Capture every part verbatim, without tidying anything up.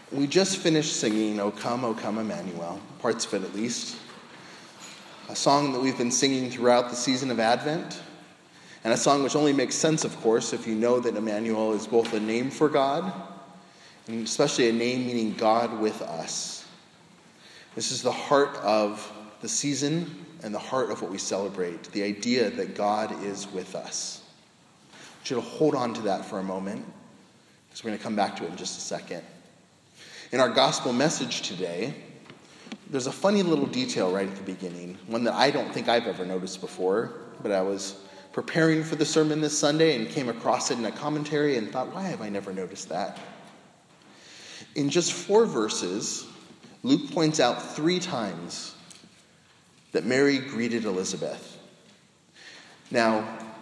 We just finished singing, O Come, O Come, Emmanuel, parts of it at least, a song that we've been singing throughout the season of Advent, and a song which only makes sense, of course, if you know that Emmanuel is both a name for God, and especially a name meaning God with us. This is the heart of the season and the heart of what we celebrate, the idea that God is with us. I want you to hold on to that for a moment, because we're going to come back to it in just a second. In our gospel message today, there's a funny little detail right at the beginning, one that I don't think I've ever noticed before, but I was preparing for the sermon this Sunday and came across it in a commentary and thought, why have I never noticed that? In just four verses, Luke points out three times that Mary greeted Elizabeth. Now,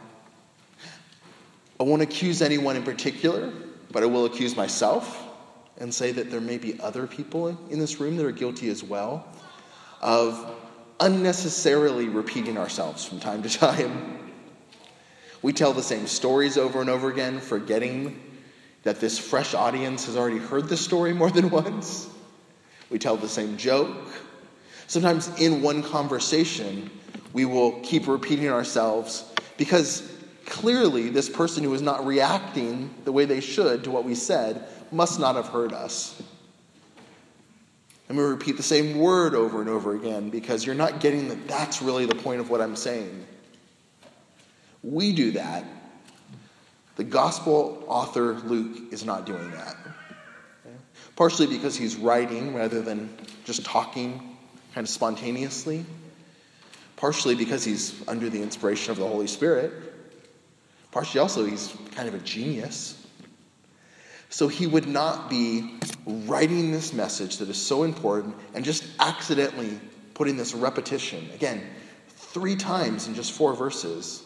I won't accuse anyone in particular, but I will accuse myself and say that there may be other people in this room that are guilty as well of unnecessarily repeating ourselves from time to time. We tell the same stories over and over again, forgetting that this fresh audience has already heard the story more than once. We tell the same joke. Sometimes in one conversation, we will keep repeating ourselves because clearly this person who is not reacting the way they should to what we said must not have heard us. And we repeat the same word over and over again because you're not getting that that's really the point of what I'm saying. We do that. The gospel author Luke is not doing that. Okay? Partially because he's writing rather than just talking kind of spontaneously. Partially because he's under the inspiration of the Holy Spirit. Partially also he's kind of a genius. So he would not be writing this message that is so important and just accidentally putting this repetition. Again, three times in just four verses.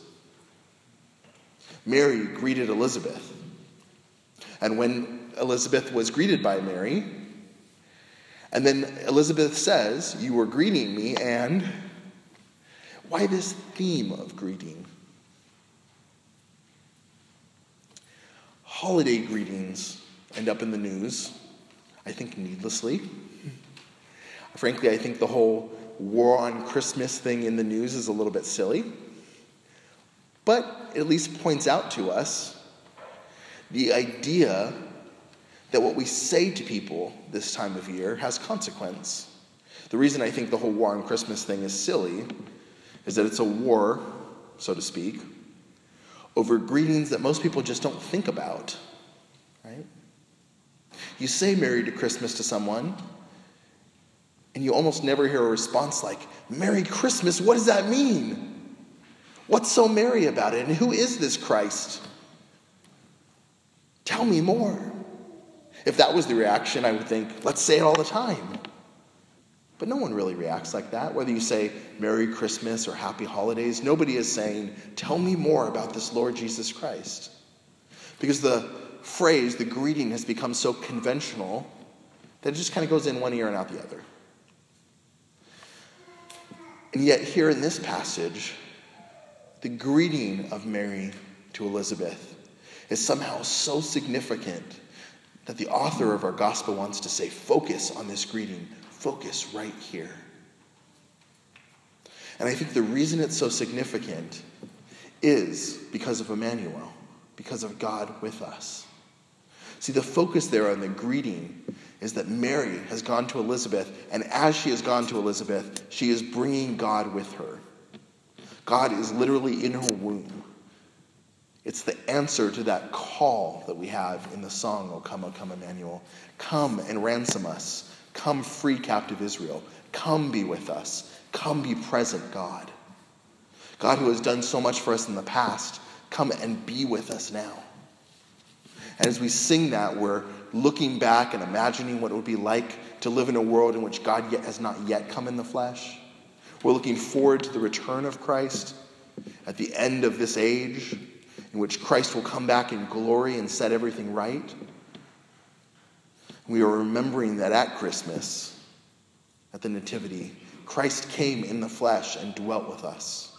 Mary greeted Elizabeth. And when Elizabeth was greeted by Mary, and then Elizabeth says, "You were greeting me," and why this theme of greeting? Holiday greetings end up in the news, I think needlessly. Frankly, I think the whole war on Christmas thing in the news is a little bit silly. But it at least points out to us the idea that what we say to people this time of year has consequence. The reason I think the whole war on Christmas thing is silly is that it's a war, so to speak, over greetings that most people just don't think about, right? You say Merry to Christmas to someone, and you almost never hear a response like, "Merry Christmas, what does that mean? What's so merry about it? And who is this Christ? Tell me more." If that was the reaction, I would think, let's say it all the time. But no one really reacts like that. Whether you say Merry Christmas or Happy Holidays, nobody is saying, tell me more about this Lord Jesus Christ. Because the phrase, the greeting, has become so conventional that it just kind of goes in one ear and out the other. And yet here in this passage, the greeting of Mary to Elizabeth is somehow so significant that the author of our gospel wants to say, focus on this greeting. Focus right here. And I think the reason it's so significant is because of Emmanuel, because of God with us. See, the focus there on the greeting is that Mary has gone to Elizabeth, and as she has gone to Elizabeth, she is bringing God with her. God is literally in her womb. It's the answer to that call that we have in the song, O come, O come, Emmanuel. Come and ransom us. Come free captive Israel. Come be with us. Come be present, God. God who has done so much for us in the past, come and be with us now. And as we sing that, we're looking back and imagining what it would be like to live in a world in which God yet has not yet come in the flesh. We're looking forward to the return of Christ at the end of this age, in which Christ will come back in glory and set everything right. We are remembering that at Christmas, at the Nativity, Christ came in the flesh and dwelt with us.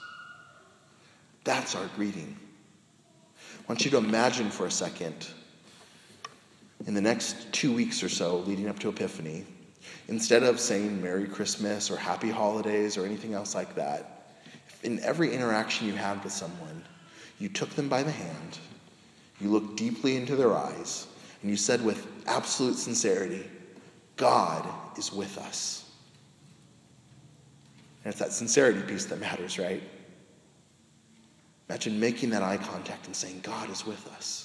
That's our greeting. I want you to imagine for a second in the next two weeks or so leading up to Epiphany, instead of saying Merry Christmas or Happy Holidays or anything else like that, in every interaction you had with someone, you took them by the hand, you looked deeply into their eyes, and you said with absolute sincerity, God is with us. And it's that sincerity piece that matters, right? Imagine making that eye contact and saying, God is with us.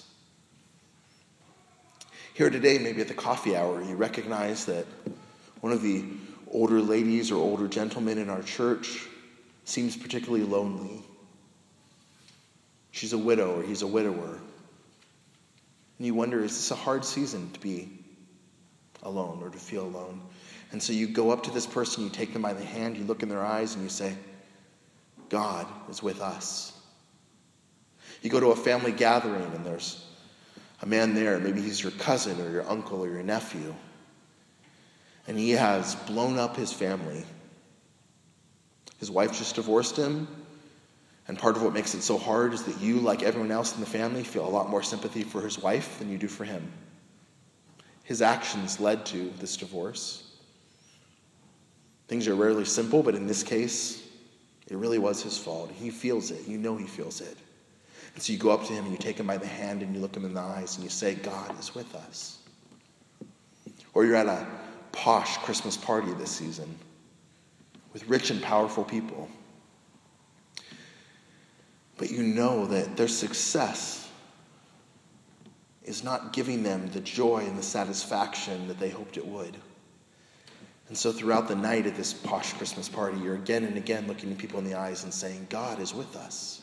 Here today, maybe at the coffee hour, you recognize that one of the older ladies or older gentlemen in our church seems particularly lonely. She's a widow or he's a widower. And you wonder, is this a hard season to be alone or to feel alone? And so you go up to this person, you take them by the hand, you look in their eyes, and you say, God is with us. You go to a family gathering, and there's a man there, maybe he's your cousin or your uncle or your nephew, and he has blown up his family. His wife just divorced him, and part of what makes it so hard is that you, like everyone else in the family, feel a lot more sympathy for his wife than you do for him. His actions led to this divorce. Things are rarely simple, but in this case, it really was his fault. He feels it. You know he feels it. And so you go up to him and you take him by the hand and you look him in the eyes and you say, God is with us. Or you're at a posh Christmas party this season with rich and powerful people. But you know that their success is not giving them the joy and the satisfaction that they hoped it would. And so throughout the night at this posh Christmas party, you're again and again looking at people in the eyes and saying, God is with us.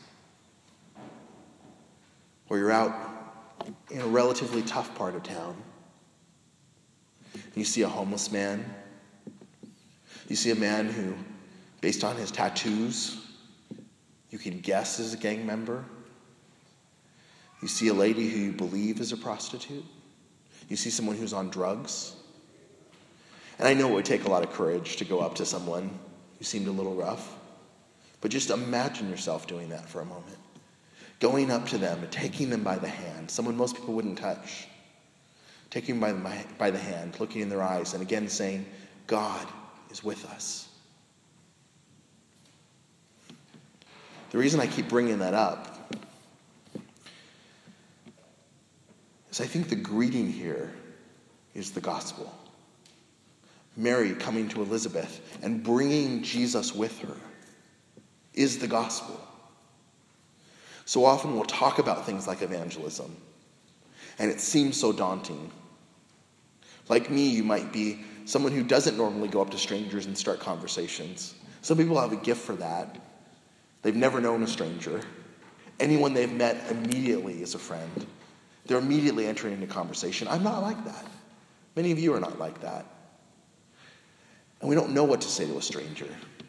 Or you're out in a relatively tough part of town. And you see a homeless man. You see a man who, based on his tattoos, you can guess is a gang member. You see a lady who you believe is a prostitute. You see someone who's on drugs. And I know it would take a lot of courage to go up to someone who seemed a little rough. But just imagine yourself doing that for a moment. Going up to them and taking them by the hand, someone most people wouldn't touch. Taking them by the, by the hand, looking in their eyes, and again saying, God is with us. The reason I keep bringing that up is I think the greeting here is the gospel. Mary coming to Elizabeth and bringing Jesus with her is the gospel. So often we'll talk about things like evangelism, and it seems so daunting. Like me, you might be someone who doesn't normally go up to strangers and start conversations. Some people have a gift for that. They've never known a stranger. Anyone they've met immediately is a friend. They're immediately entering into conversation. I'm not like that. Many of you are not like that. And we don't know what to say to a stranger.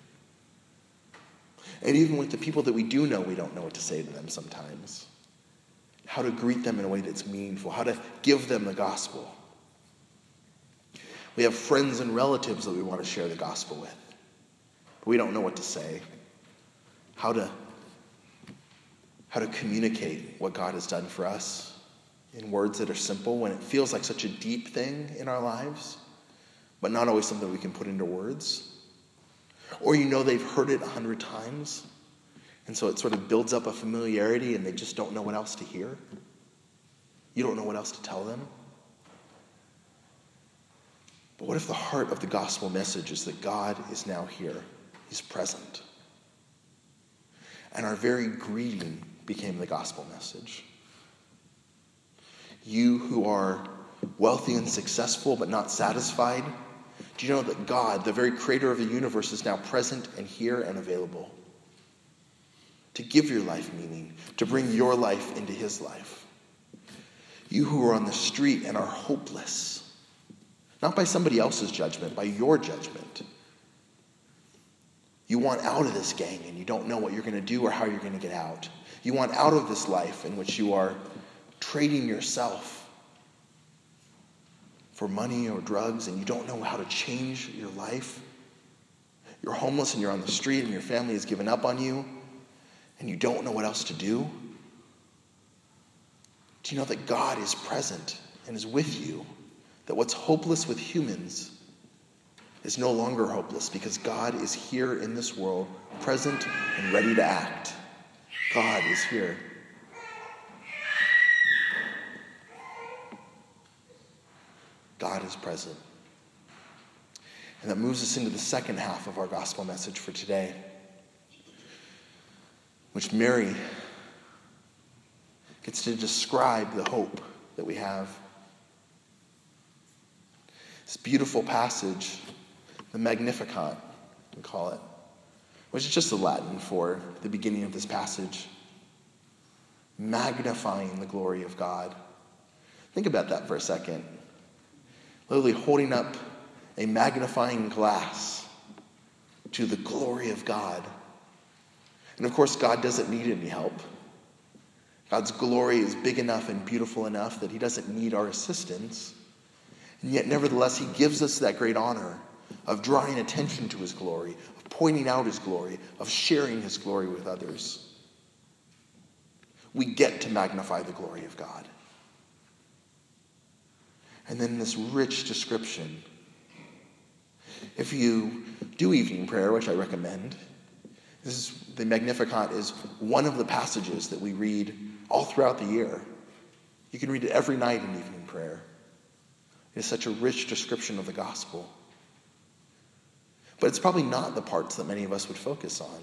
And even with the people that we do know, we don't know what to say to them sometimes. How to greet them in a way that's meaningful. How to give them the gospel. We have friends and relatives that we want to share the gospel with. But we don't know what to say. How to, how to communicate what God has done for us in words that are simple when it feels like such a deep thing in our lives, but not always something we can put into words. Or you know they've heard it a hundred times, and so it sort of builds up a familiarity and they just don't know what else to hear. You don't know what else to tell them. But what if the heart of the gospel message is that God is now here? He's present. And our very greeting became the gospel message. You who are wealthy and successful but not satisfied, do you know that God, the very creator of the universe, is now present and here and available to give your life meaning, to bring your life into his life? You who are on the street and are hopeless, not by somebody else's judgment, by your judgment. You want out of this gang and you don't know what you're going to do or how you're going to get out. You want out of this life in which you are trading yourself for money or drugs and you don't know how to change your life. You're homeless and you're on the street and your family has given up on you and you don't know what else to do. Do you know that God is present and is with you, that what's hopeless with humans is no longer hopeless because God is here in this world, present and ready to act. God is here. God is present. And that moves us into the second half of our gospel message for today, which Mary gets to describe the hope that we have. This beautiful passage, the Magnificat, we call it, which is just the Latin for the beginning of this passage. Magnifying the glory of God. Think about that for a second. Literally holding up a magnifying glass to the glory of God. And of course, God doesn't need any help. God's glory is big enough and beautiful enough that he doesn't need our assistance. And yet, nevertheless, he gives us that great honor of drawing attention to his glory, of pointing out his glory, of sharing his glory with others. We get to magnify the glory of God. And then this rich description. If you do evening prayer, which I recommend, this is, the Magnificat is one of the passages that we read all throughout the year. You can read it every night in evening prayer. It is such a rich description of the gospel. But it's probably not the parts that many of us would focus on.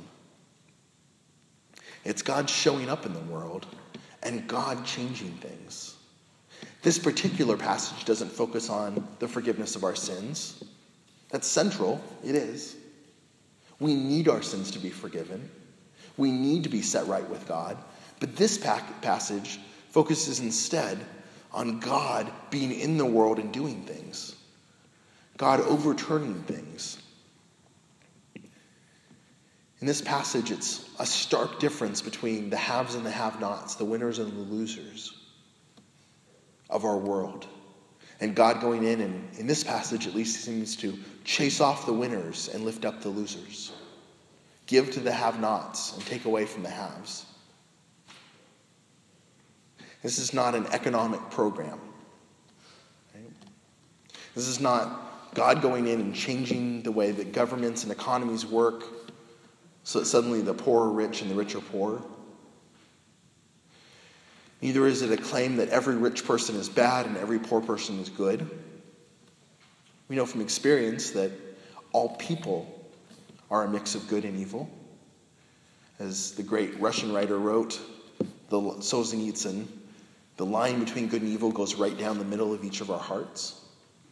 It's God showing up in the world and God changing things. This particular passage doesn't focus on the forgiveness of our sins. That's central. It is. We need our sins to be forgiven. We need to be set right with God. But this passage focuses instead on God being in the world and doing things. God overturning things. In this passage, it's a stark difference between the haves and the have-nots, the winners and the losers of our world. And God going in, and in this passage at least, seems to chase off the winners and lift up the losers. Give to the have-nots and take away from the haves. This is not an economic program. Right? This is not God going in and changing the way that governments and economies work so that suddenly the poor are rich and the rich are poor. Neither is it a claim that every rich person is bad and every poor person is good. We know from experience that all people are a mix of good and evil. As the great Russian writer wrote, the Solzhenitsyn, the line between good and evil goes right down the middle of each of our hearts.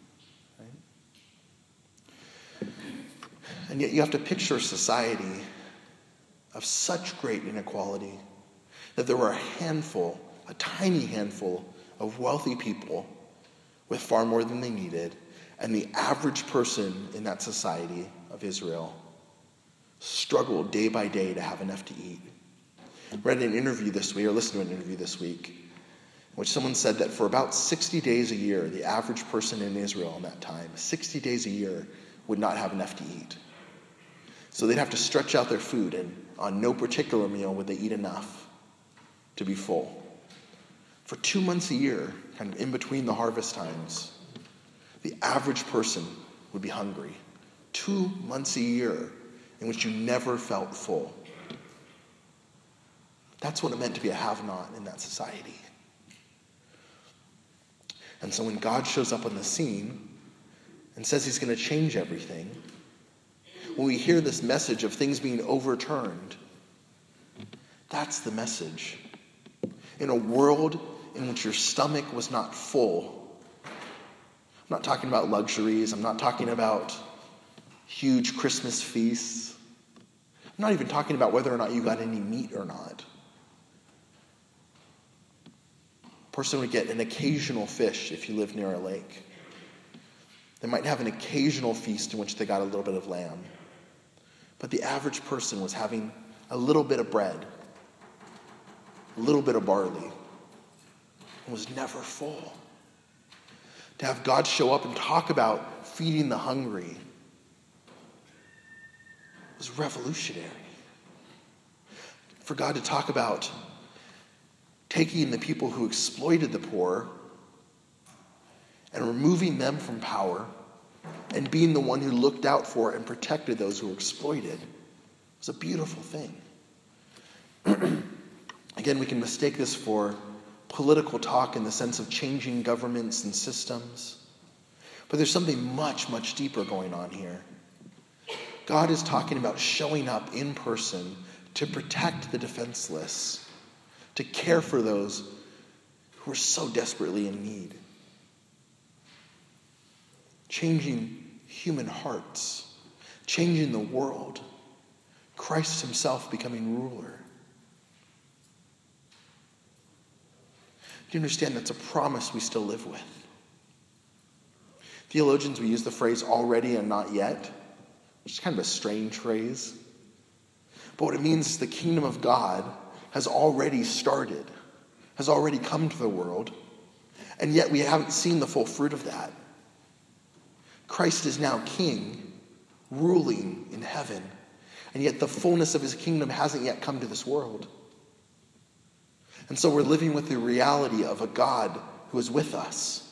Right? And yet you have to picture a society of such great inequality that there were a handful, a tiny handful of wealthy people with far more than they needed, and the average person in that society of Israel struggled day by day to have enough to eat. I read an interview this week, or listened to an interview this week, in which someone said that for about sixty days a year, the average person in Israel in that time, sixty days a year, would not have enough to eat. So they'd have to stretch out their food, and on no particular meal would they eat enough to be full. For two months a year, kind of in between the harvest times, the average person would be hungry. Two months a year in which you never felt full. That's what it meant to be a have-not in that society. And so when God shows up on the scene and says he's going to change everything, when we hear this message of things being overturned, that's the message. In a world in which your stomach was not full, I'm not talking about luxuries, I'm not talking about huge Christmas feasts, I'm not even talking about whether or not you got any meat or not. A person would get an occasional fish if you live near a lake. They might have an occasional feast in which they got a little bit of lamb. But the average person was having a little bit of bread, a little bit of barley, and was never full. To have God show up and talk about feeding the hungry was revolutionary. For God to talk about taking the people who exploited the poor and removing them from power and being the one who looked out for and protected those who were exploited was a beautiful thing. Again, we can mistake this for political talk in the sense of changing governments and systems. But there's something much, much deeper going on here. God is talking about showing up in person to protect the defenseless, to care for those who are so desperately in need. Changing human hearts, changing the world, Christ himself becoming ruler. Do you understand that's a promise we still live with? Theologians, we use the phrase already and not yet, which is kind of a strange phrase. But what it means is the kingdom of God has already started, has already come to the world, and yet we haven't seen the full fruit of that. Christ is now king, ruling in heaven, and yet the fullness of his kingdom hasn't yet come to this world. And so we're living with the reality of a God who is with us,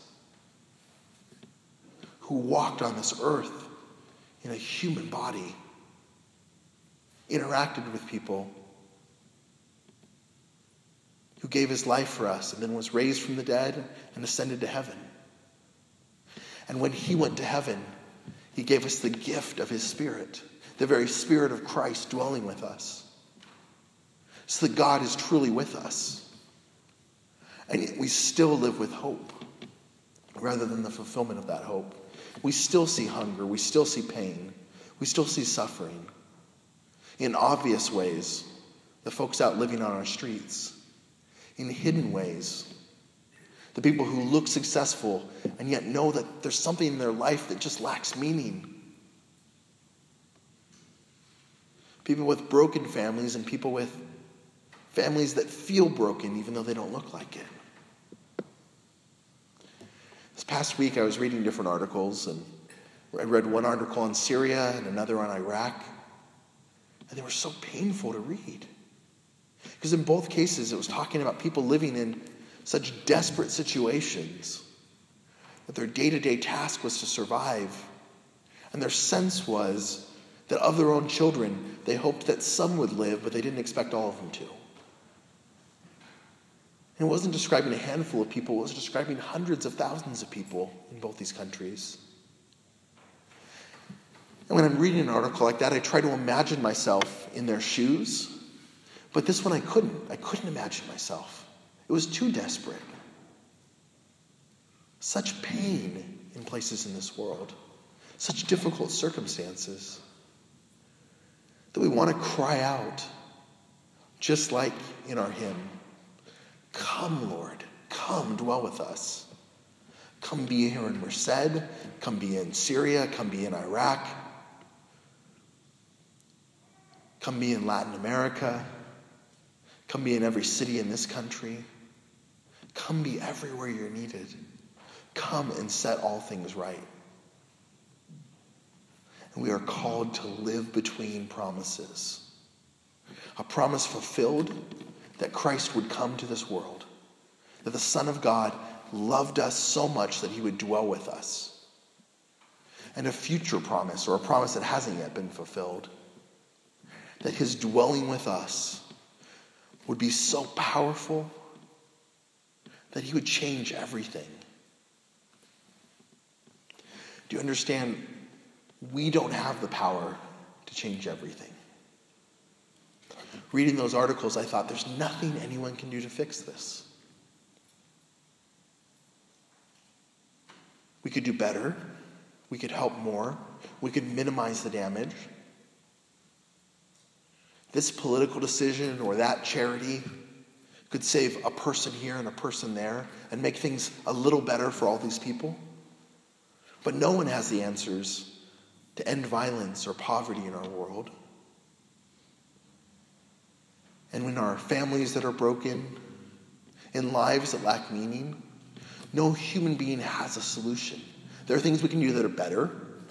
who walked on this earth in a human body, interacted with people, who gave his life for us and then was raised from the dead and ascended to heaven. And when he went to heaven, he gave us the gift of his Spirit, the very Spirit of Christ dwelling with us, so that God is truly with us. And yet we still live with hope rather than the fulfillment of that hope. We still see hunger. We still see pain. We still see suffering. In obvious ways, the folks out living on our streets. In hidden ways, the people who look successful and yet know that there's something in their life that just lacks meaning. People with broken families and people with families that feel broken even though they don't look like it. This past week I was reading different articles, and I read one article on Syria and another on Iraq, and they were so painful to read. Because in both cases it was talking about people living in such desperate situations that their day-to-day task was to survive. And their sense was that of their own children, they hoped that some would live, but they didn't expect all of them to. And it wasn't describing a handful of people, it was describing hundreds of thousands of people in both these countries. And when I'm reading an article like that, I try to imagine myself in their shoes. But this one I couldn't. I couldn't imagine myself. It was too desperate. Such pain in places in this world. Such difficult circumstances. That we want to cry out, just like in our hymn, "Come, Lord, come dwell with us. Come be here in Merced, come be in Syria, come be in Iraq, come be in Latin America, come be in every city in this country. Come be everywhere you're needed. Come and set all things right." And we are called to live between promises. A promise fulfilled that Christ would come to this world, that the Son of God loved us so much that he would dwell with us. And a future promise, or a promise that hasn't yet been fulfilled, that his dwelling with us would be so powerful that he would change everything. Do you understand? We don't have the power to change everything. Reading those articles, I thought there's nothing anyone can do to fix this. We could do better. We could help more. We could minimize the damage. This political decision or that charity could save a person here and a person there and make things a little better for all these people. But no one has the answers to end violence or poverty in our world. And when our families that are broken, in lives that lack meaning, no human being has a solution. There are things we can do that are better.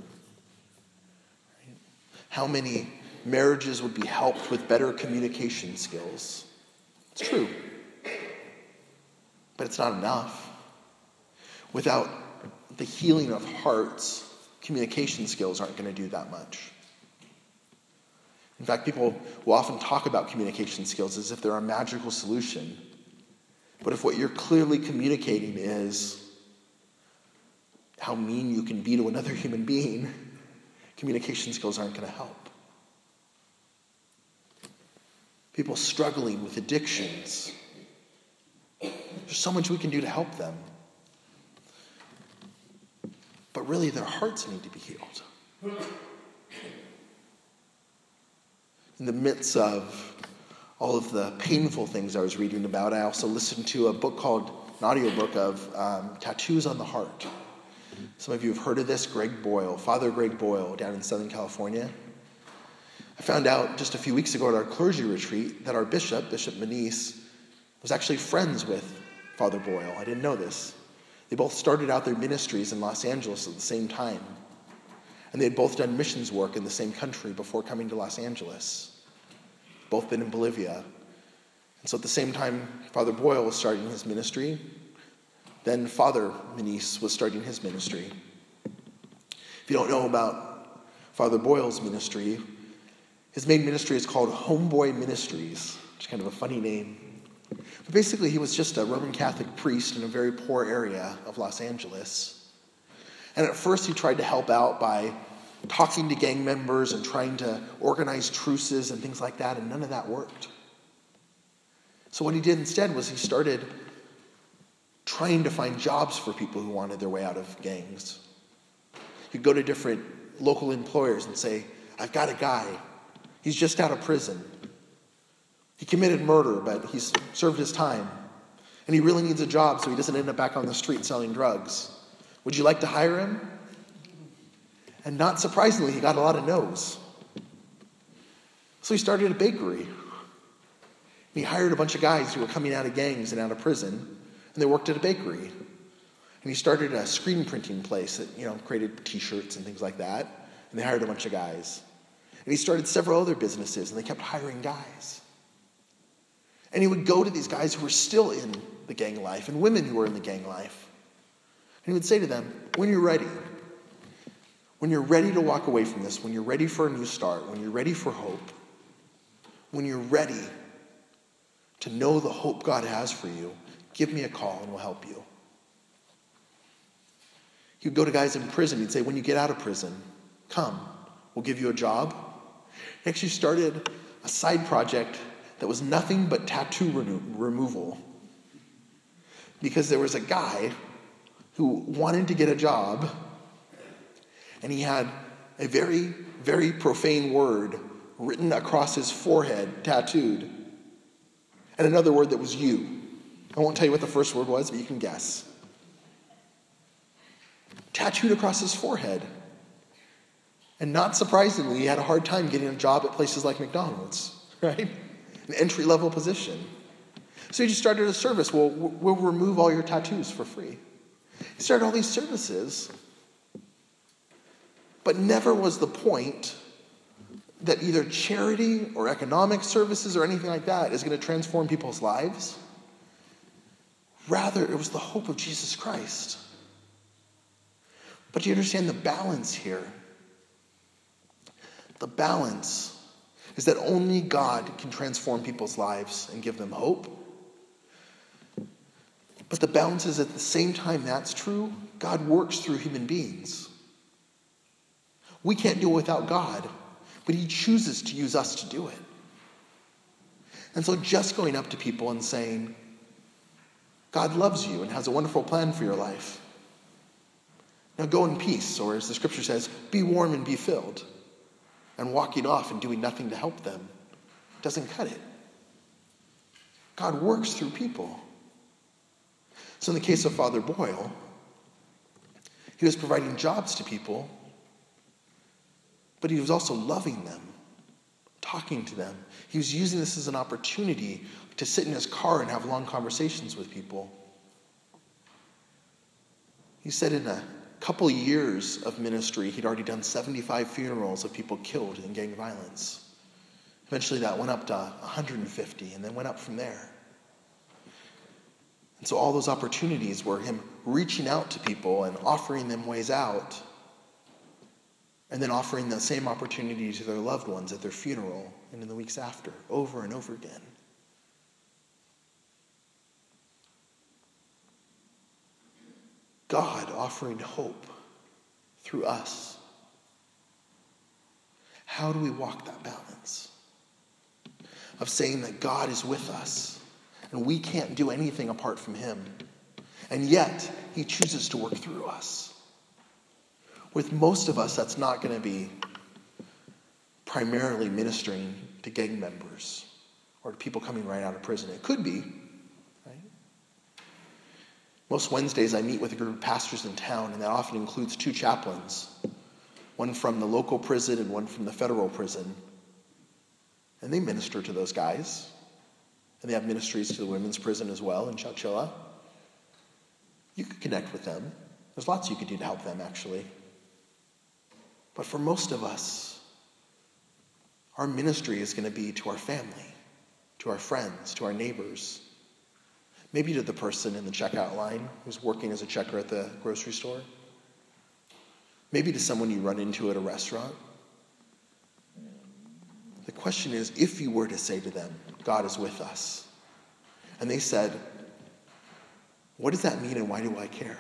How many marriages would be helped with better communication skills? It's true. But it's not enough. Without the healing of hearts, communication skills aren't going to do that much. In fact, people will often talk about communication skills as if they're a magical solution. But if what you're clearly communicating is how mean you can be to another human being, communication skills aren't going to help. People struggling with addictions, there's so much we can do to help them. But really, their hearts need to be healed. In the midst of all of the painful things I was reading about, I also listened to a book called, an audiobook of um, Tattoos on the Heart. Some of you have heard of this, Greg Boyle, Father Greg Boyle, down in Southern California. I found out just a few weeks ago at our clergy retreat that our bishop, Bishop Manise, was actually friends with Father Boyle. I didn't know this. They both started out their ministries in Los Angeles at the same time. And they had both done missions work in the same country before coming to Los Angeles. Both been in Bolivia. And so at the same time, Father Boyle was starting his ministry. Then Father Manise was starting his ministry. If you don't know about Father Boyle's ministry, his main ministry is called Homeboy Ministries, which is kind of a funny name. But basically, he was just a Roman Catholic priest in a very poor area of Los Angeles. And at first, he tried to help out by talking to gang members and trying to organize truces and things like that, and none of that worked. So what he did instead was he started trying to find jobs for people who wanted their way out of gangs. He'd go to different local employers and say, I've got a guy. He's just out of prison. He committed murder, but he's served his time. And he really needs a job so he doesn't end up back on the street selling drugs. Would you like to hire him? And not surprisingly, he got a lot of no's. So he started a bakery. And he hired a bunch of guys who were coming out of gangs and out of prison, and they worked at a bakery. And he started a screen printing place that, you know, created t-shirts and things like that. And they hired a bunch of guys. And he started several other businesses, and they kept hiring guys. And he would go to these guys who were still in the gang life, and women who were in the gang life. And he would say to them, when you're ready, when you're ready to walk away from this, when you're ready for a new start, when you're ready for hope, when you're ready to know the hope God has for you, give me a call and we'll help you. He would go to guys in prison. He'd say, when you get out of prison, come, we'll give you a job. He actually started a side project that was nothing but tattoo reno- removal. Because there was a guy who wanted to get a job, and he had a very, very profane word written across his forehead, tattooed, and another word that was you. I won't tell you what the first word was, but you can guess. Tattooed across his forehead. And not surprisingly, he had a hard time getting a job at places like McDonald's, right? An entry-level position. So he just started a service. Well, we'll remove all your tattoos for free. He started all these services, but never was the point that either charity or economic services or anything like that is going to transform people's lives. Rather, it was the hope of Jesus Christ. But do you understand the balance here? The balance is that only God can transform people's lives and give them hope. But the balance is at the same time that's true, God works through human beings. We can't do it without God, but he chooses to use us to do it. And so just going up to people and saying, God loves you and has a wonderful plan for your life. Now go in peace, or as the scripture says, be warm and be filled. And walking off and doing nothing to help them doesn't cut it. God works through people. So in the case of Father Boyle, he was providing jobs to people, but he was also loving them, talking to them. He was using this as an opportunity to sit in his car and have long conversations with people. He said in a couple years of ministry, he'd already done seventy-five funerals of people killed in gang violence. Eventually that went up to one hundred fifty and then went up from there. And so all those opportunities were him reaching out to people and offering them ways out, and then offering the same opportunity to their loved ones at their funeral and in the weeks after, over and over again. God offering hope through us. How do we walk that balance of saying that God is with us and we can't do anything apart from him, and yet he chooses to work through us? With most of us, that's not going to be primarily ministering to gang members or to people coming right out of prison. It could be, right? Most Wednesdays I meet with a group of pastors in town, and that often includes two chaplains, one from the local prison and one from the federal prison. And they minister to those guys. And they have ministries to the women's prison as well in Chowchilla. You could connect with them. There's lots you could do to help them, actually. But for most of us, our ministry is going to be to our family, to our friends, to our neighbors, maybe to the person in the checkout line who's working as a checker at the grocery store, maybe to someone you run into at a restaurant. The question is, if you were to say to them, God is with us, and they said, what does that mean and why do I care?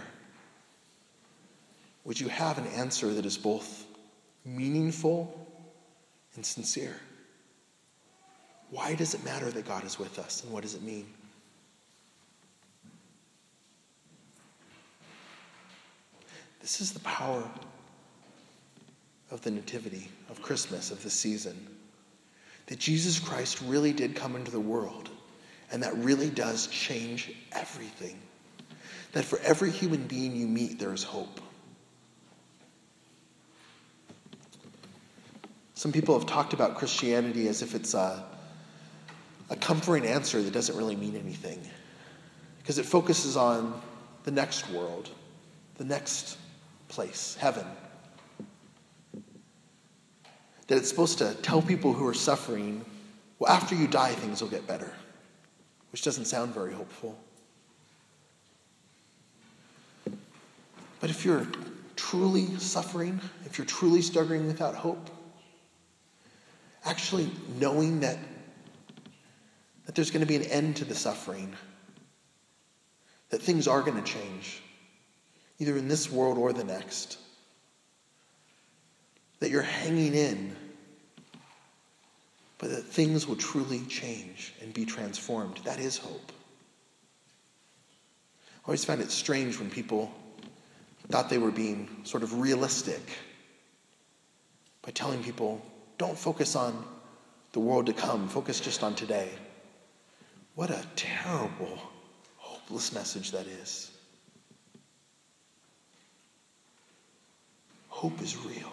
Would you have an answer that is both meaningful and sincere? Why does it matter that God is with us, and what does it mean? This is the power of the Nativity, of Christmas, of the season. That Jesus Christ really did come into the world, and that really does change everything. That for every human being you meet, there is hope. Some people have talked about Christianity as if it's a, a comforting answer that doesn't really mean anything, because it focuses on the next world, the next place, heaven. That it's supposed to tell people who are suffering, well, after you die, things will get better, which doesn't sound very hopeful. But if you're truly suffering, if you're truly struggling without hope, actually knowing that, that there's going to be an end to the suffering, that things are going to change, either in this world or the next, that you're hanging in, but that things will truly change and be transformed. That is hope. I always find it strange when people thought they were being sort of realistic by telling people, don't focus on the world to come, focus just on today. What a terrible, hopeless message that is. Hope is real.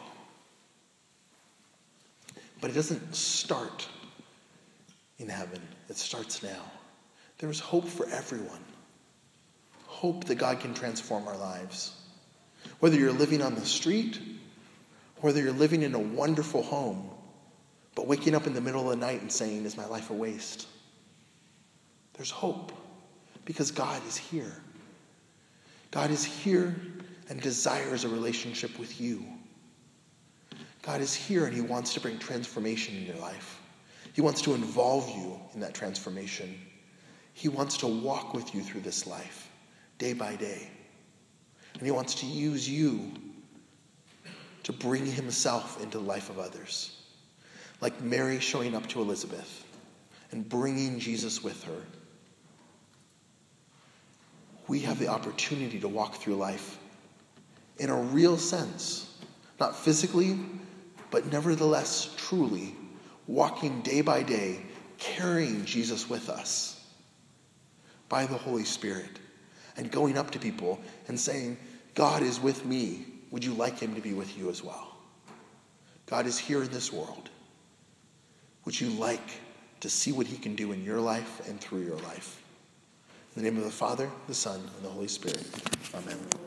But it doesn't start in heaven. It starts now. There is hope for everyone. Hope that God can transform our lives. Whether you're living on the street, whether you're living in a wonderful home, but waking up in the middle of the night and saying, is my life a waste? There's hope because God is here. God is here and desires a relationship with you. God is here and he wants to bring transformation in your life. He wants to involve you in that transformation. He wants to walk with you through this life, day by day. And he wants to use you to bring himself into the life of others. Like Mary showing up to Elizabeth and bringing Jesus with her. We have the opportunity to walk through life in a real sense, not physically, but nevertheless, truly, walking day by day, carrying Jesus with us by the Holy Spirit, and going up to people and saying, God is with me. Would you like him to be with you as well? God is here in this world. Would you like to see what he can do in your life and through your life? In the name of the Father, the Son, and the Holy Spirit. Amen.